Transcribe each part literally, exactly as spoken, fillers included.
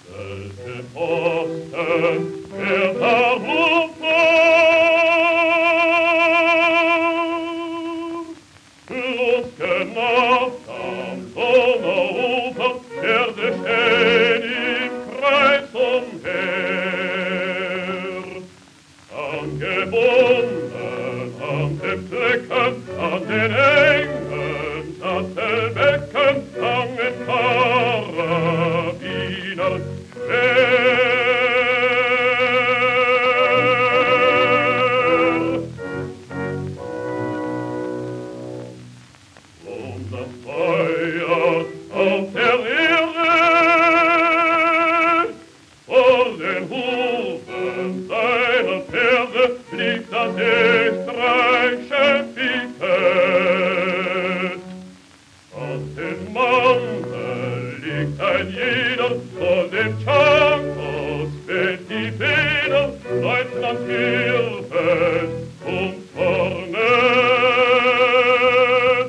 Welche Posten er darum war, losgenagt am Donauufer, Pferde stehen im Kreis umher. Angebunden an dem Flecken, an den engen Sattelbecken, sangen Karabiner schwer. Und das Feuer auf der Erde vor den Hufen seiner Pferde liegt das österreichische Pikett. Aus dem Mantel liegt ein jeder von den Changos weht die Feder, Leutnant Hilfes und Hornet.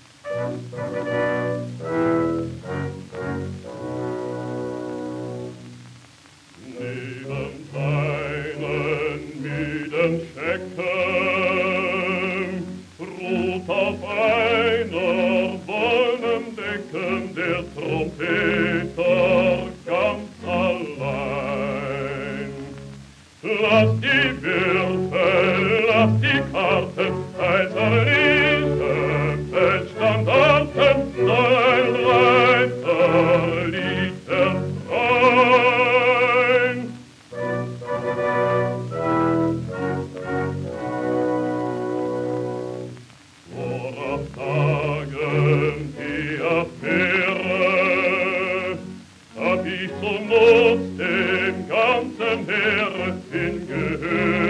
Neben seinen müden Schecken ruht auf einer Wollendecken der Trompeter ganz allein. Lass die Würfel, lass die Karten, kaiserliche Feldstandarten, soll ein Reiter Lied erfreuen. Worauf tagen die Affäre, hab ich zur Not dem ganzen Heer hingehört.